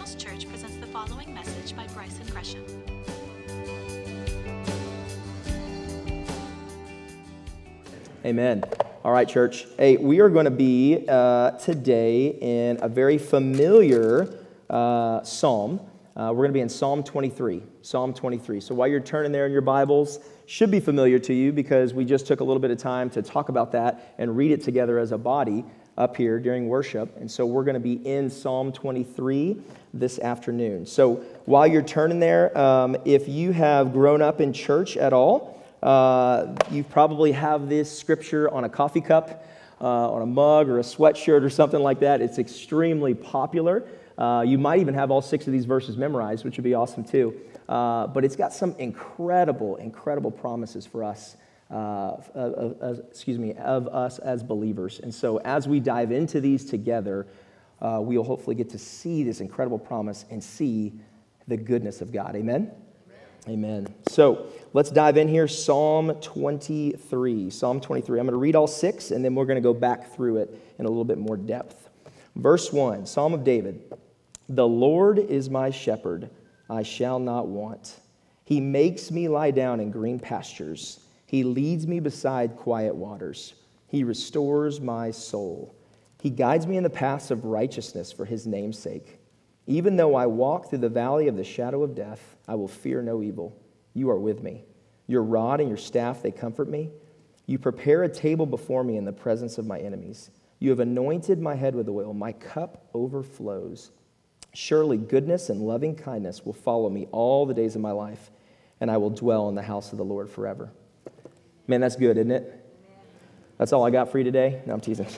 Hills Church presents the following message by Bryson Gresham. Amen. All right, church. Hey, we are going to be today in a very familiar psalm. We're going to be in Psalm 23. Psalm 23. So while you're turning there in your Bibles, should be familiar to you because we just took a little bit of time to talk about that and read it together as a body up here during worship. And so we're going to be in Psalm 23 this afternoon. So while you're turning there, if you have grown up in church at all, you probably have this scripture on a coffee cup, on a mug or a sweatshirt or something like that. It's extremely popular. You might even have all 6 of these verses memorized, which would be awesome too. But it's got some incredible promises for us, of us as believers. And so as we dive into these together, we'll hopefully get to see this incredible promise and see the goodness of God. Amen? Amen. So let's dive in here. Psalm 23. Psalm 23. I'm going to read all 6, and then we're going to go back through it in a little bit more depth. Verse 1, Psalm of David. The Lord is my shepherd, I shall not want. He makes me lie down in green pastures. He leads me beside quiet waters. He restores my soul. He guides me in the paths of righteousness for his name's sake. Even though I walk through the valley of the shadow of death, I will fear no evil. You are with me. Your rod and your staff, they comfort me. You prepare a table before me in the presence of my enemies. You have anointed my head with oil. My cup overflows. Surely goodness and loving kindness will follow me all the days of my life, and I will dwell in the house of the Lord forever. Man, that's good, isn't it? That's all I got for you today? No, I'm teasing.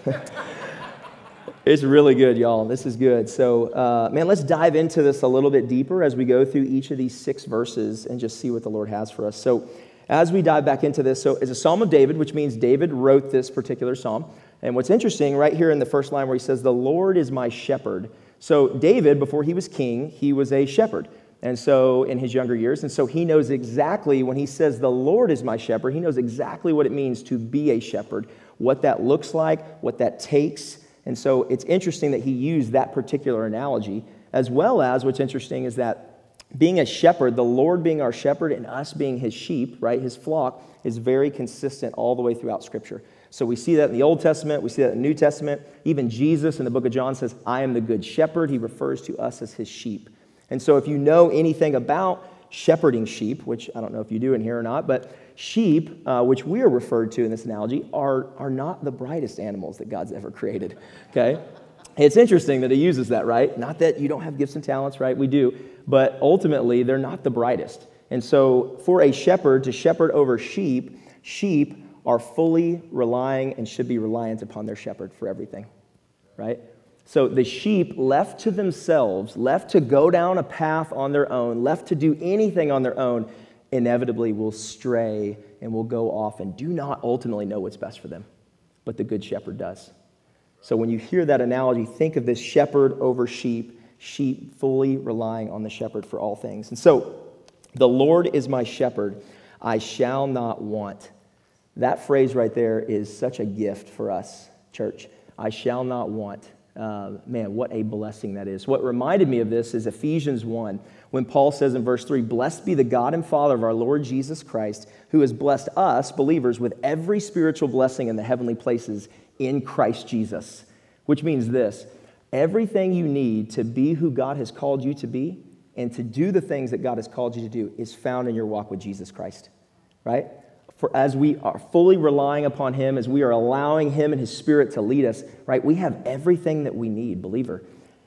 It's really good, y'all. This is good. So, let's dive into this a little bit deeper as we go through each of these 6 verses and just see what the Lord has for us. So, as we dive back into this, so it's a Psalm of David, which means David wrote this particular psalm. And what's interesting, right here in the first line where he says, the Lord is my shepherd. So, David, before he was king, he was a shepherd. And so, in his younger years, and so he knows exactly, when he says, the Lord is my shepherd, he knows exactly what it means to be a shepherd, what that looks like, what that takes. And so it's interesting that he used that particular analogy, as well as what's interesting is that being a shepherd, the Lord being our shepherd and us being his sheep, right, his flock, is very consistent all the way throughout Scripture. So we see that in the Old Testament, we see that in the New Testament. Even Jesus in the book of John says, I am the good shepherd. He refers to us as his sheep. And so if you know anything about shepherding sheep, which I don't know if you do in here or not, but sheep, which we are referred to in this analogy, are not the brightest animals that God's ever created, okay? It's interesting that he uses that, right? Not that you don't have gifts and talents, right? We do, but ultimately, they're not the brightest. And so for a shepherd to shepherd over sheep, sheep are fully relying and should be reliant upon their shepherd for everything, right? So the sheep left to themselves, left to go down a path on their own, left to do anything on their own, inevitably will stray and will go off and do not ultimately know what's best for them. But the good shepherd does. So when you hear that analogy, think of this shepherd over sheep, sheep fully relying on the shepherd for all things. And so, the Lord is my shepherd, I shall not want. That phrase right there is such a gift for us, church. I shall not want. Man, what a blessing that is. What reminded me of this is Ephesians 1, when Paul says in verse 3, blessed be the God and Father of our Lord Jesus Christ, who has blessed us, believers, with every spiritual blessing in the heavenly places in Christ Jesus. Which means this, everything you need to be who God has called you to be and to do the things that God has called you to do is found in your walk with Jesus Christ, right? For as we are fully relying upon him, as we are allowing him and his Spirit to lead us, right, we have everything that we need, believer.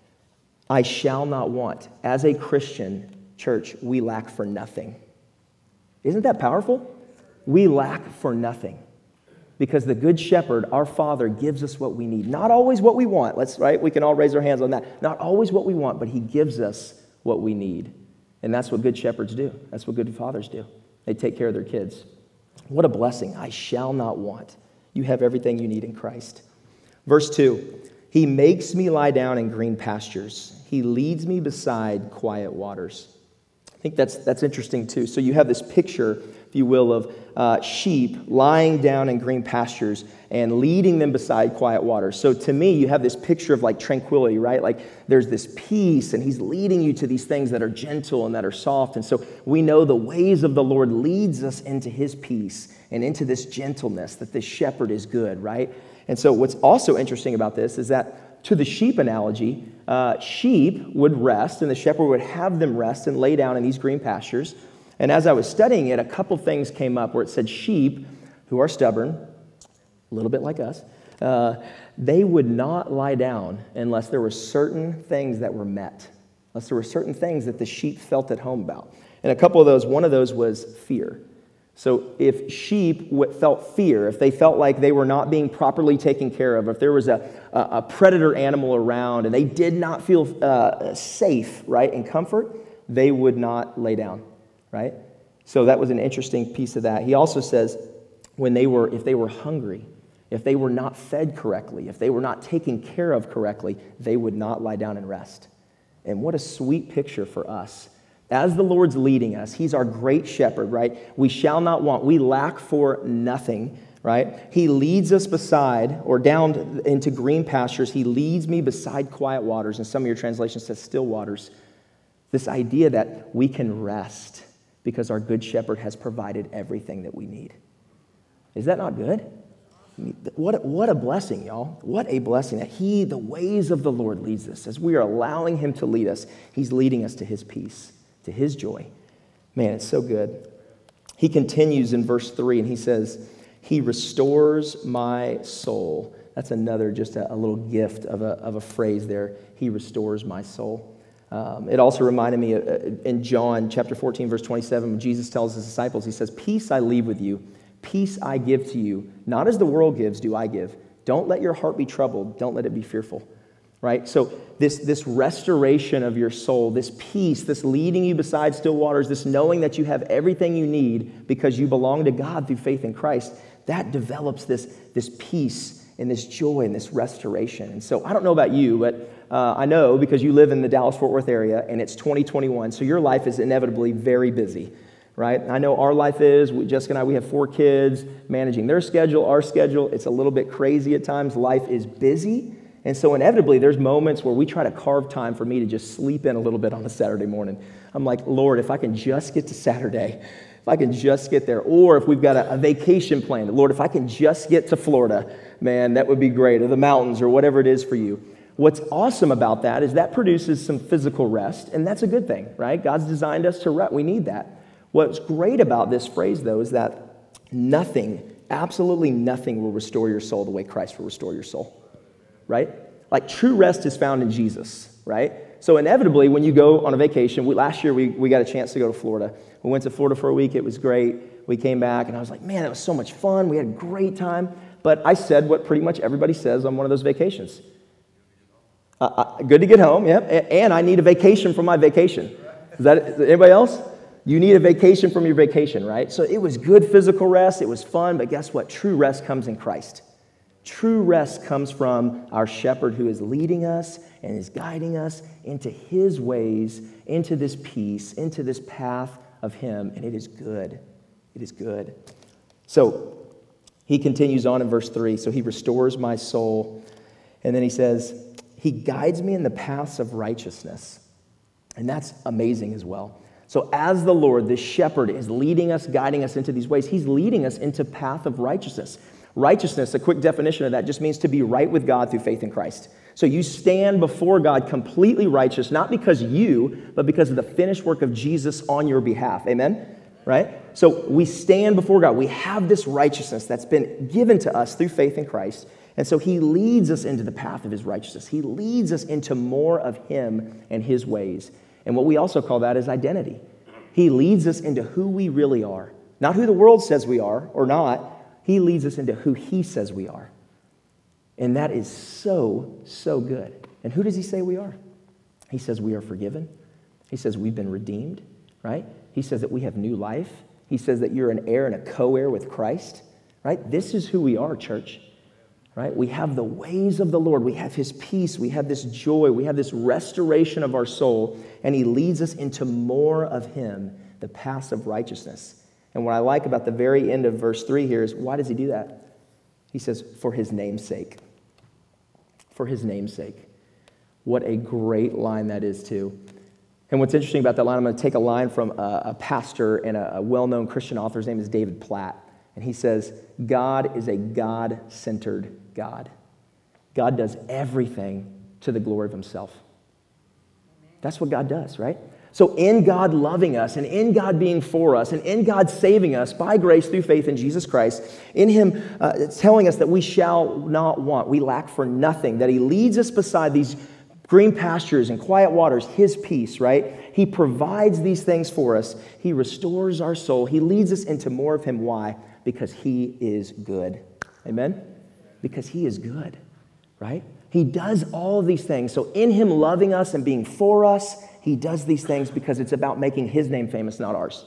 I shall not want. As a Christian church, we lack for nothing. Isn't that powerful? We lack for nothing. Because the good shepherd, our Father, gives us what we need. Not always what we want. Right? We can all raise our hands on that. Not always what we want, but he gives us what we need. And that's what good shepherds do. That's what good fathers do. They take care of their kids. What a blessing. I shall not want. You have everything you need in Christ. Verse 2, he makes me lie down in green pastures. He leads me beside quiet waters. I think that's interesting too. So you have this picture if you will, of sheep lying down in green pastures and leading them beside quiet waters. So to me, you have this picture of like tranquility, right? Like there's this peace, and he's leading you to these things that are gentle and that are soft. And so we know the ways of the Lord leads us into his peace and into this gentleness, that this shepherd is good, right? And so what's also interesting about this is that to the sheep analogy, sheep would rest, and the shepherd would have them rest and lay down in these green pastures. And as I was studying it, a couple things came up where it said sheep who are stubborn, a little bit like us, they would not lie down unless there were certain things that were met, unless there were certain things that the sheep felt at home about. And a couple of those, one of those was fear. So if sheep felt fear, if they felt like they were not being properly taken care of, if there was a predator animal around and they did not feel safe, right, and comfort, they would not lay down, right? So that was an interesting piece of that. He also says if they were hungry, if they were not fed correctly, if they were not taken care of correctly, they would not lie down and rest. And what a sweet picture for us. As the Lord's leading us, he's our great shepherd, right? We shall not want. We lack for nothing, right? He leads us beside or down into green pastures. He leads me beside quiet waters. And some of your translations says still waters. This idea that we can rest because our good shepherd has provided everything that we need. Is that not good? I mean, what a blessing, y'all. What a blessing that the ways of the Lord leads us. As we are allowing him to lead us, he's leading us to his peace, to his joy. Man, it's so good. He continues in verse 3, and he says, he restores my soul. That's another, just a little gift of a phrase there. He restores my soul. It also reminded me in John chapter 14, verse 27, when Jesus tells his disciples, he says, peace I leave with you, peace I give to you. Not as the world gives do I give. Don't let your heart be troubled. Don't let it be fearful. Right? So this restoration of your soul, this peace, this leading you beside still waters, this knowing that you have everything you need because you belong to God through faith in Christ, that develops this peace and this joy and this restoration. And so I don't know about you, but I know because you live in the Dallas-Fort Worth area and it's 2021, so your life is inevitably very busy. Right? I know our life is, Jessica and I, we have 4 kids, managing their schedule, our schedule. It's a little bit crazy at times. Life is busy. And so inevitably, there's moments where we try to carve time for me to just sleep in a little bit on a Saturday morning. I'm like, Lord, if I can just get to Saturday, if I can just get there, or if we've got a vacation planned, Lord, if I can just get to Florida, man, that would be great, or the mountains, or whatever it is for you. What's awesome about that is that produces some physical rest, and that's a good thing, right? God's designed us to rest. We need that. What's great about this phrase, though, is that nothing, absolutely nothing will restore your soul the way Christ will restore your soul. Right? Like true rest is found in Jesus, right? So inevitably, when you go on a vacation, last year we got a chance to go to Florida. We went to Florida for a week. It was great. We came back, and I was like, man, that was so much fun. We had a great time. But I said what pretty much everybody says on one of those vacations. Good to get home, yeah. And I need a vacation from my vacation. Is that anybody else? You need a vacation from your vacation, right? So it was good physical rest. It was fun. But guess what? True rest comes in Christ. True rest comes from our shepherd who is leading us and is guiding us into his ways, into this peace, into this path of him, and it is good. It is good. So he continues on in verse 3. So he restores my soul. And then he says, he guides me in the paths of righteousness. And that's amazing as well. So as the Lord, this shepherd, is leading us, guiding us into these ways, he's leading us into path of righteousness. Righteousness, a quick definition of that, just means to be right with God through faith in Christ. So you stand before God completely righteous, not because but because of the finished work of Jesus on your behalf. Amen? Right? So we stand before God. We have this righteousness that's been given to us through faith in Christ. And so he leads us into the path of his righteousness. He leads us into more of him and his ways. And what we also call that is identity. He leads us into who we really are. Not who the world says we are or not. He leads us into who he says we are. And that is so, so good. And who does he say we are? He says we are forgiven. He says we've been redeemed, right? He says that we have new life. He says that you're an heir and a co-heir with Christ, right? This is who we are, church, right? We have the ways of the Lord. We have his peace. We have this joy. We have this restoration of our soul. And he leads us into more of him, the paths of righteousness. And what I like about the very end of verse 3 here is, why does he do that? He says, for his name's sake. For his name's sake. What a great line that is, too. And what's interesting about that line, I'm going to take a line from a pastor and a well-known Christian author. His name is David Platt. And he says, God is a God-centered God. God does everything to the glory of himself. That's what God does, right? So in God loving us and in God being for us and in God saving us by grace through faith in Jesus Christ, in him it's telling us that we shall not want, we lack for nothing, that he leads us beside these green pastures and quiet waters, his peace, right? He provides these things for us. He restores our soul. He leads us into more of him. Why? Because he is good. Amen? Because he is good, right? He does all of these things. So in him loving us and being for us, he does these things because it's about making his name famous, not ours.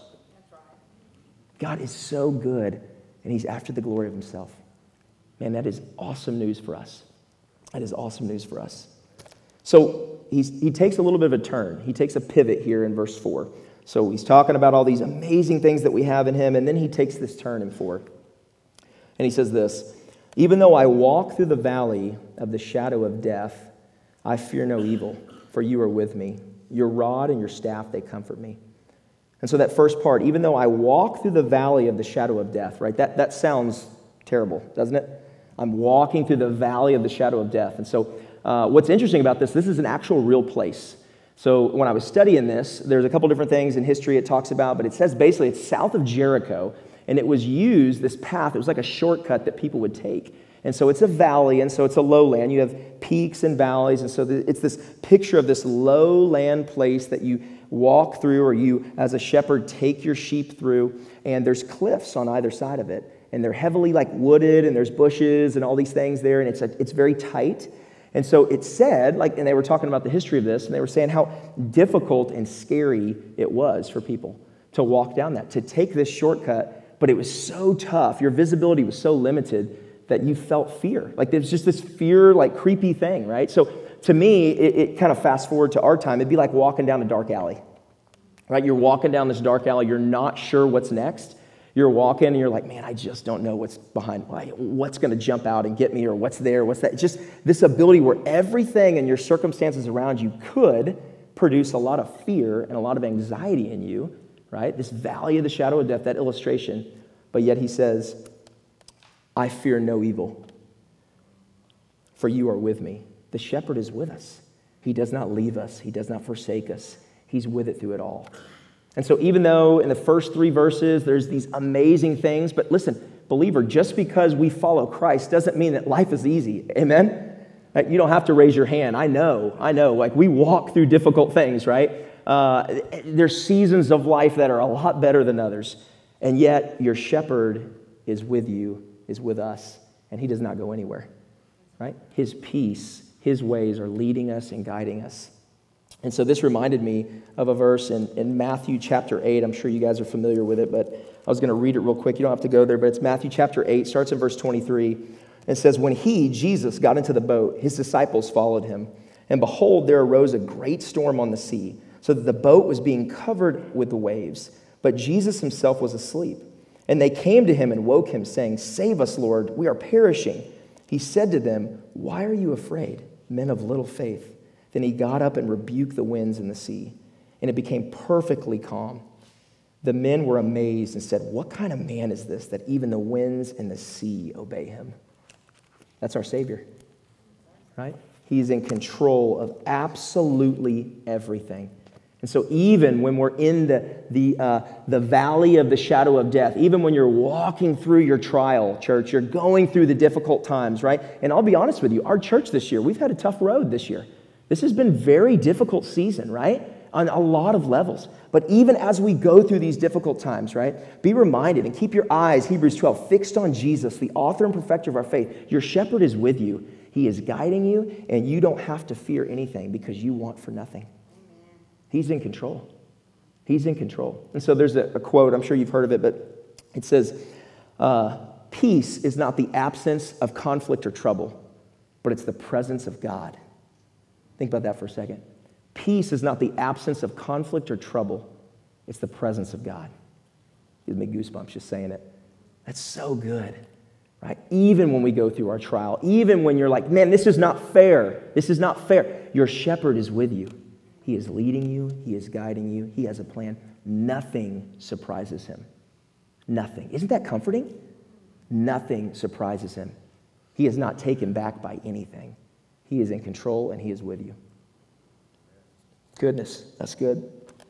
God is so good, and he's after the glory of himself. Man, that is awesome news for us. That is awesome news for us. So he takes a little bit of a turn. He takes a pivot here in verse 4. So he's talking about all these amazing things that we have in him, and then he takes this turn in 4. And he says this, even though I walk through the valley of the shadow of death, I fear no evil, for you are with me. Your rod and your staff, they comfort me. And so that first part, even though I walk through the valley of the shadow of death, right? That sounds terrible, doesn't it? I'm walking through the valley of the shadow of death. And so what's interesting about this is an actual real place. So when I was studying this, there's a couple different things in history it talks about, but it says basically it's south of Jericho, and it was used, this path, it was like a shortcut that people would take. And so it's a valley, and so it's a lowland. You have peaks and valleys, and so it's this picture of this lowland place that you walk through, or you, as a shepherd, take your sheep through, and there's cliffs on either side of it. And they're heavily like wooded, and there's bushes and all these things there, and it's very tight. And so it said, and they were talking about the history of this, and they were saying how difficult and scary it was for people to walk down that, to take this shortcut, but it was so tough. Your visibility was so limited that you felt fear. Like there's just this fear, like creepy thing, right? So to me, it kind of fast forward to our time. It'd be like walking down a dark alley, right? You're walking down this dark alley. You're not sure what's next. You're walking and you're like, man, I just don't know what's behind, what's going to jump out and get me, or what's there, what's that. It's just this ability where everything and your circumstances around you could produce a lot of fear and a lot of anxiety in you, right? This valley of the shadow of death, that illustration. But yet he says, I fear no evil, for you are with me. The shepherd is with us. He does not leave us. He does not forsake us. He's with it through it all. And so even though in the first 3 verses there's these amazing things, but listen, believer, just because we follow Christ doesn't mean that life is easy. Amen? You don't have to raise your hand. I know. Like we walk through difficult things, right? There's seasons of life that are a lot better than others. And yet your shepherd is with you, is with us, and he does not go anywhere, right? His peace, his ways are leading us and guiding us. And so this reminded me of a verse in Matthew chapter 8. I'm sure you guys are familiar with it, but I was going to read it real quick. You don't have to go there, but it's Matthew chapter 8, starts in verse 23. It says, when he, Jesus, got into the boat, his disciples followed him. And behold, there arose a great storm on the sea, so that the boat was being covered with the waves. But Jesus himself was asleep. And they came to him and woke him, saying, save us, Lord, we are perishing. He said to them, why are you afraid, men of little faith? Then he got up and rebuked the winds and the sea, and it became perfectly calm. The men were amazed and said, what kind of man is this that even the winds and the sea obey him? That's our Savior, right? He's in control of absolutely everything. And so even when we're in the valley of the shadow of death, even when you're walking through your trial, church, you're going through the difficult times, right? And I'll be honest with you, our church this year, we've had a tough road this year. This has been a very difficult season, right? On a lot of levels. But even as we go through these difficult times, right, be reminded and keep your eyes, Hebrews 12, fixed on Jesus, the author and perfecter of our faith. Your shepherd is with you. He is guiding you, and you don't have to fear anything because you want for nothing. Amen. He's in control. He's in control. And so there's a quote, I'm sure you've heard of it, but it says, peace is not the absence of conflict or trouble, but it's the presence of God. Think about that for a second. Peace is not the absence of conflict or trouble. It's the presence of God. Gives me goosebumps just saying it. That's so good, right? Even when we go through our trial, even when you're like, man, this is not fair. This is not fair. Your shepherd is with you. He is leading you. He is guiding you. He has a plan. Nothing surprises him. Nothing. Isn't that comforting? Nothing surprises him. He is not taken back by anything. He is in control and he is with you. Goodness, that's good.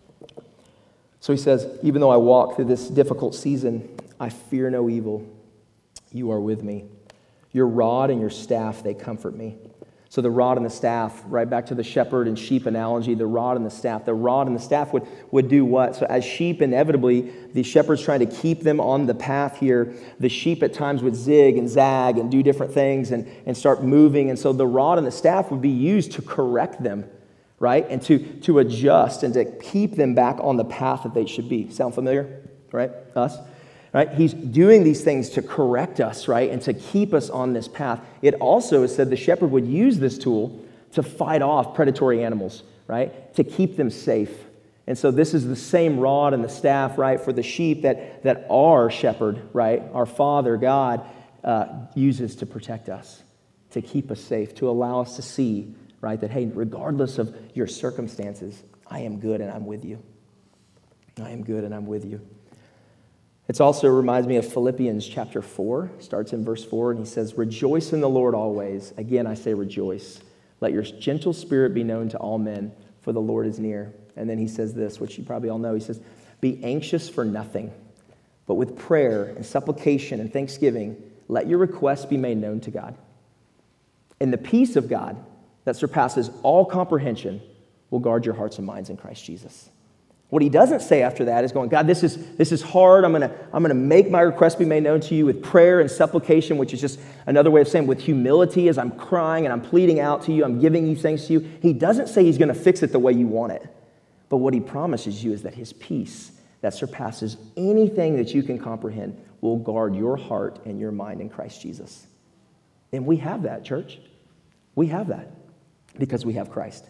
So he says, even though I walk through this difficult season, I fear no evil. You are with me. Your rod and your staff, they comfort me. So the rod and the staff, right back to the shepherd and sheep analogy, the rod and the staff. The rod and the staff would do what? So as sheep, inevitably, the shepherd's trying to keep them on the path here. The sheep at times would zig and zag and do different things and start moving. And so the rod and the staff would be used to correct them, right? And to adjust and to keep them back on the path that they should be. Sound familiar? Right? Us? Right? He's doing these things to correct us, right? And to keep us on this path. It also is said the shepherd would use this tool to fight off predatory animals, right? To keep them safe. And so this is the same rod and the staff, right? For the sheep that our shepherd, right? Our Father, God, uses to protect us, to keep us safe, to allow us to see, right? That, hey, regardless of your circumstances, I am good and I'm with you. I am good and I'm with you. It also reminds me of Philippians chapter 4, starts in verse 4, and he says, rejoice in the Lord always. Again, I say rejoice. Let your gentle spirit be known to all men, for the Lord is near. And then he says this, which you probably all know. He says, be anxious for nothing, but with prayer and supplication and thanksgiving, let your requests be made known to God. And the peace of God that surpasses all comprehension will guard your hearts and minds in Christ Jesus. What he doesn't say after that is going, God, this is hard. I'm gonna make my request be made known to you with prayer and supplication, which is just another way of saying with humility as I'm crying and I'm pleading out to you, I'm giving you thanks to you. He doesn't say he's gonna fix it the way you want it. But what he promises you is that his peace that surpasses anything that you can comprehend will guard your heart and your mind in Christ Jesus. And we have that, church. We have that because we have Christ.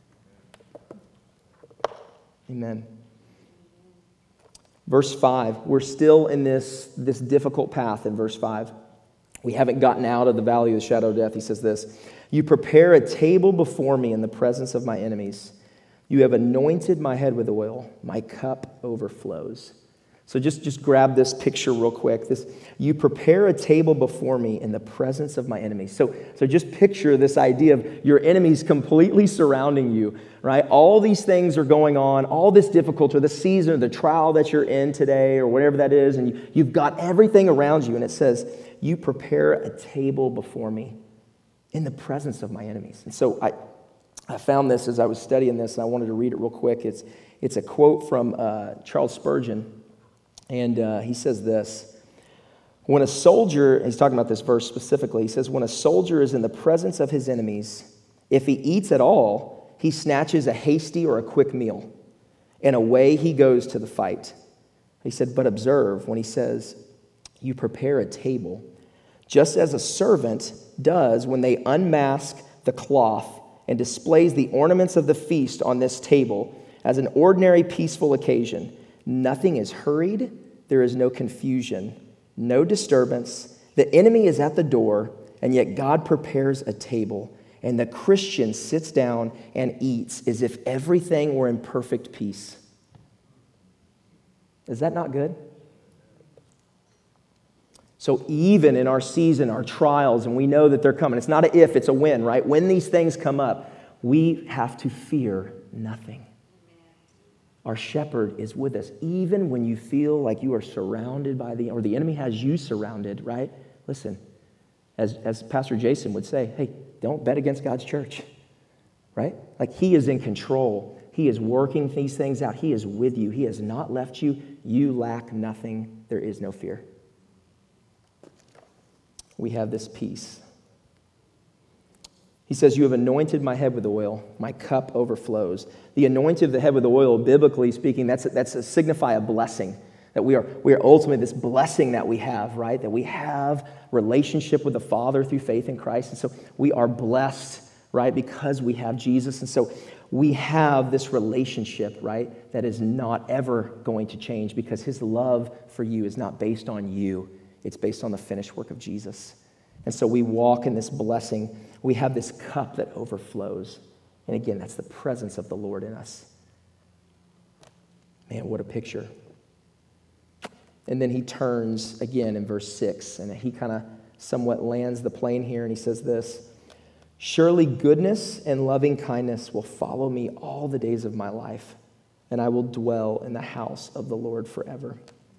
Amen. Verse 5, we're still in this difficult path in verse 5. We haven't gotten out of the valley of the shadow of death. He says this, you prepare a table before me in the presence of my enemies. You have anointed my head with oil. My cup overflows. So just grab this picture real quick. You prepare a table before me in the presence of my enemies. So just picture this idea of your enemies completely surrounding you, right? All these things are going on, all this difficulty, the season, or the trial that you're in today, or whatever that is, and you've got everything around you, and it says, you prepare a table before me in the presence of my enemies. And so I found this as I was studying this, and I wanted to read it real quick. It's a quote from Charles Spurgeon. And he says this, when a soldier, he's talking about this verse specifically, he says, when a soldier is in the presence of his enemies, if he eats at all, he snatches a hasty or a quick meal, and away he goes to the fight. He said, but observe when he says, you prepare a table, just as a servant does when they unmask the cloth and displays the ornaments of the feast on this table as an ordinary peaceful occasion. Nothing is hurried. There is no confusion, no disturbance. The enemy is at the door, and yet God prepares a table, and the Christian sits down and eats as if everything were in perfect peace. Is that not good? So even in our season, our trials, and we know that they're coming, it's not an if, it's a when, right? When these things come up, we have to fear nothing. Our shepherd is with us. Even when you feel like you are surrounded by or the enemy has you surrounded, right? Listen, as Pastor Jason would say, hey, don't bet against God's church, right? Like he is in control. He is working these things out. He is with you. He has not left you. You lack nothing. There is no fear. We have this peace. He says, you have anointed my head with oil. My cup overflows. The anointing of the head with oil, biblically speaking, that's a signify a blessing. That we are ultimately this blessing that we have, right? That we have relationship with the Father through faith in Christ. And so we are blessed, right? Because we have Jesus. And so we have this relationship, right, that is not ever going to change because his love for you is not based on you. It's based on the finished work of Jesus. And so we walk in this blessing. We have this cup that overflows. And again, that's the presence of the Lord in us. Man, what a picture. And then he turns again in verse 6, and he kind of somewhat lands the plane here, and he says this, surely goodness and loving kindness will follow me all the days of my life, and I will dwell in the house of the Lord forever.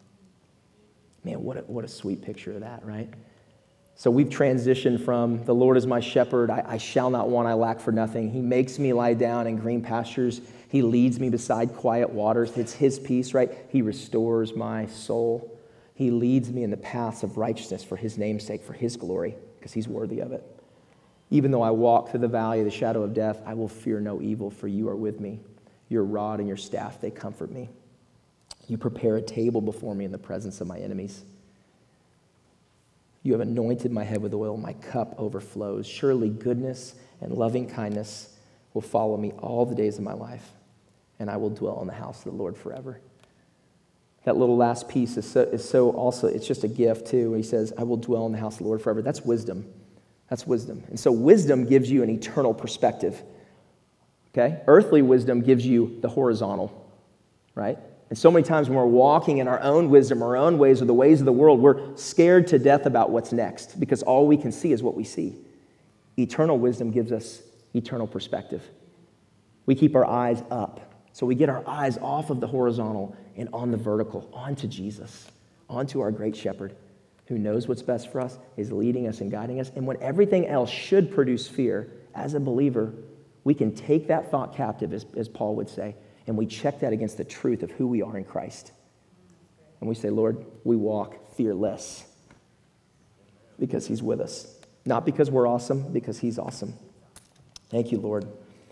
Man, what a sweet picture of that, right? So we've transitioned from the Lord is my shepherd, I shall not want, I lack for nothing. He makes me lie down in green pastures. He leads me beside quiet waters. It's his peace, right? He restores my soul. He leads me in the paths of righteousness for his name's sake, for his glory, because he's worthy of it. Even though I walk through the valley of the shadow of death, I will fear no evil, for you are with me. Your rod and your staff, they comfort me. You prepare a table before me in the presence of my enemies. You have anointed my head with oil. My cup overflows. Surely goodness and loving kindness will follow me all the days of my life, and I will dwell in the house of the Lord forever. That little last piece is so also, it's just a gift too. He says, I will dwell in the house of the Lord forever. That's wisdom. That's wisdom. And so wisdom gives you an eternal perspective. Okay? Earthly wisdom gives you the horizontal, right? And so many times when we're walking in our own wisdom, our own ways, or the ways of the world, we're scared to death about what's next because all we can see is what we see. Eternal wisdom gives us eternal perspective. We keep our eyes up. So we get our eyes off of the horizontal and on the vertical, onto Jesus, onto our great shepherd who knows what's best for us, is leading us and guiding us. And when everything else should produce fear, as a believer, we can take that thought captive, as Paul would say, and we check that against the truth of who we are in Christ. And we say, Lord, we walk fearless because he's with us. Not because we're awesome, because he's awesome. Thank you, Lord.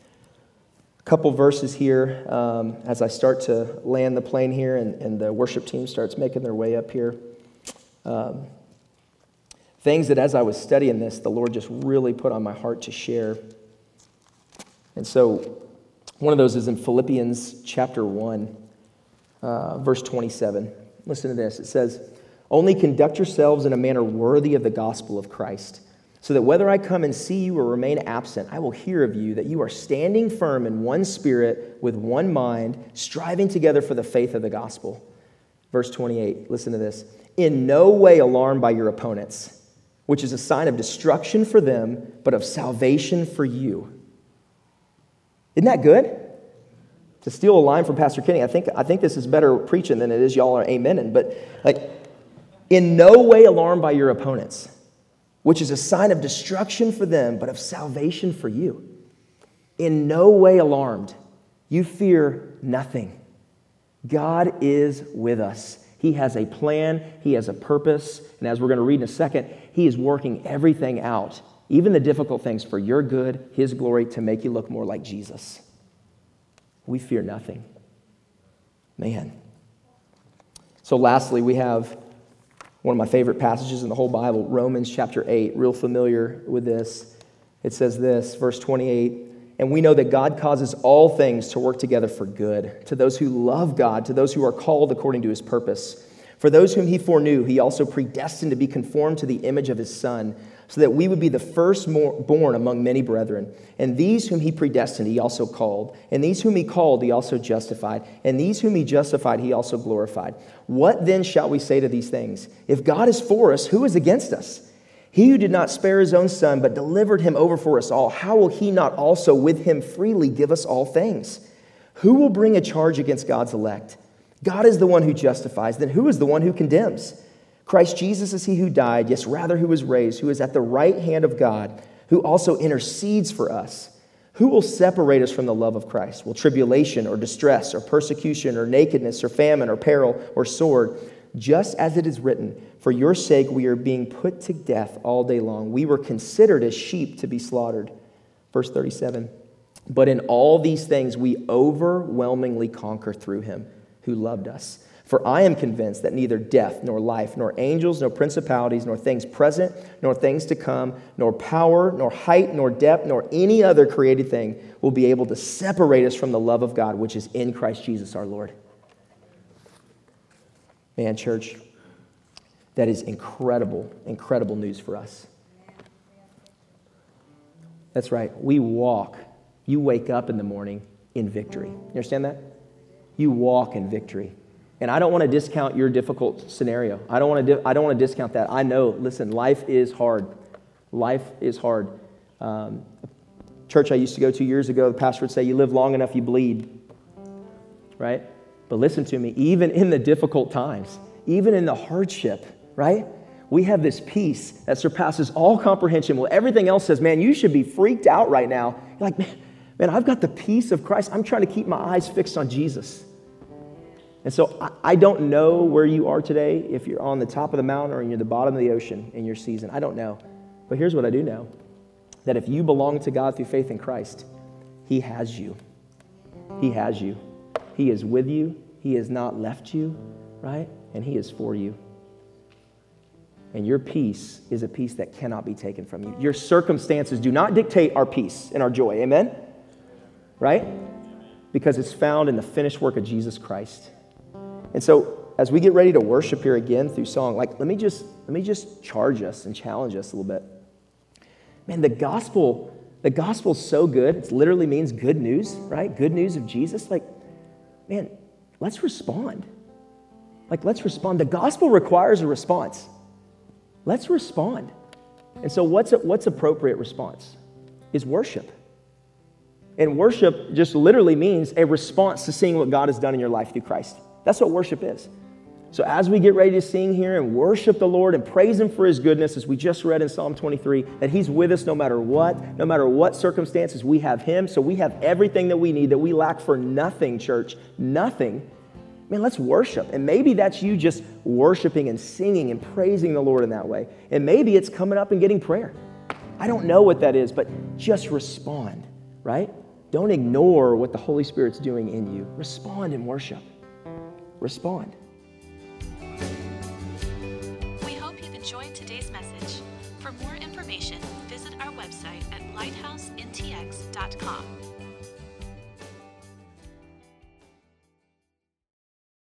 A couple verses here as I start to land the plane here and the worship team starts making their way up here. Things that as I was studying this, the Lord just really put on my heart to share. And so one of those is in Philippians chapter 1, verse 27. Listen to this. It says, only conduct yourselves in a manner worthy of the gospel of Christ, so that whether I come and see you or remain absent, I will hear of you that you are standing firm in one spirit, with one mind, striving together for the faith of the gospel. Verse 28, listen to this. In no way alarmed by your opponents, which is a sign of destruction for them, but of salvation for you. Isn't that good? To steal a line from Pastor Kenny, I think this is better preaching than it is y'all are amening, but in no way alarmed by your opponents, which is a sign of destruction for them, but of salvation for you. In no way alarmed. You fear nothing. God is with us. He has a plan. He has a purpose. And as we're going to read in a second, he is working everything out, even the difficult things, for your good, his glory, to make you look more like Jesus. We fear nothing. Man. So lastly, we have one of my favorite passages in the whole Bible, Romans chapter 8, real familiar with this. It says this, verse 28, and we know that God causes all things to work together for good, to those who love God, to those who are called according to his purpose. For those whom he foreknew, he also predestined to be conformed to the image of his Son, so that we would be the firstborn among many brethren. And these whom he predestined, he also called. And these whom he called, he also justified. And these whom he justified, he also glorified. What then shall we say to these things? If God is for us, who is against us? He who did not spare his own Son, but delivered him over for us all, how will he not also with him freely give us all things? Who will bring a charge against God's elect? God is the one who justifies. Then who is the one who condemns? Christ Jesus is he who died, yes, rather who was raised, who is at the right hand of God, who also intercedes for us. Who will separate us from the love of Christ? Will tribulation or distress or persecution or nakedness or famine or peril or sword? Just as it is written, for your sake we are being put to death all day long. We were considered as sheep to be slaughtered. Verse 37, but in all these things we overwhelmingly conquer through him who loved us. For I am convinced that neither death, nor life, nor angels, nor principalities, nor things present, nor things to come, nor power, nor height, nor depth, nor any other created thing will be able to separate us from the love of God, which is in Christ Jesus our Lord. Man, church, that is incredible, incredible news for us. That's right. We walk. You wake up in the morning in victory. You understand that? You walk in victory. And I don't want to discount your difficult scenario. I don't want to discount that. I know, listen, life is hard. Life is hard. Church I used to go to years ago, the pastor would say, you live long enough, you bleed. Right? But listen to me, even in the difficult times, even in the hardship, right? We have this peace that surpasses all comprehension. Well, everything else says, man, you should be freaked out right now. You're like, man, I've got the peace of Christ. I'm trying to keep my eyes fixed on Jesus. And so I don't know where you are today, if you're on the top of the mountain or you're at the bottom of the ocean in your season. I don't know. But here's what I do know. That if you belong to God through faith in Christ, He has you. He has you. He is with you. He has not left you, right? And He is for you. And your peace is a peace that cannot be taken from you. Your circumstances do not dictate our peace and our joy. Amen? Right? Because it's found in the finished work of Jesus Christ. And so, as we get ready to worship here again through song, let me just charge us and challenge us a little bit. Man, the gospel's so good. It literally means good news, right? Good news of Jesus. Man, let's respond. Let's respond. The gospel requires a response. Let's respond. And so, what's appropriate response? Is worship. And worship just literally means a response to seeing what God has done in your life through Christ. That's what worship is. So as we get ready to sing here and worship the Lord and praise Him for His goodness, as we just read in Psalm 23, that He's with us no matter what circumstances, we have Him. So we have everything that we need, that we lack for nothing, church, nothing. Man, let's worship. And maybe that's you just worshiping and singing and praising the Lord in that way. And maybe it's coming up and getting prayer. I don't know what that is, but just respond, right? Don't ignore what the Holy Spirit's doing in you. Respond in worship. Respond. We hope you've enjoyed today's message. For more information, visit our website at lighthouseintx.com.